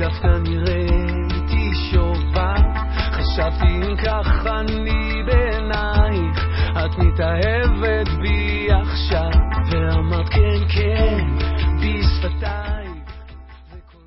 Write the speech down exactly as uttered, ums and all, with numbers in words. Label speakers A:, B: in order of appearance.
A: דווקא נראיתי שובה, חשבתי אם כך אני בעינייך, את מתאהבת בי עכשיו.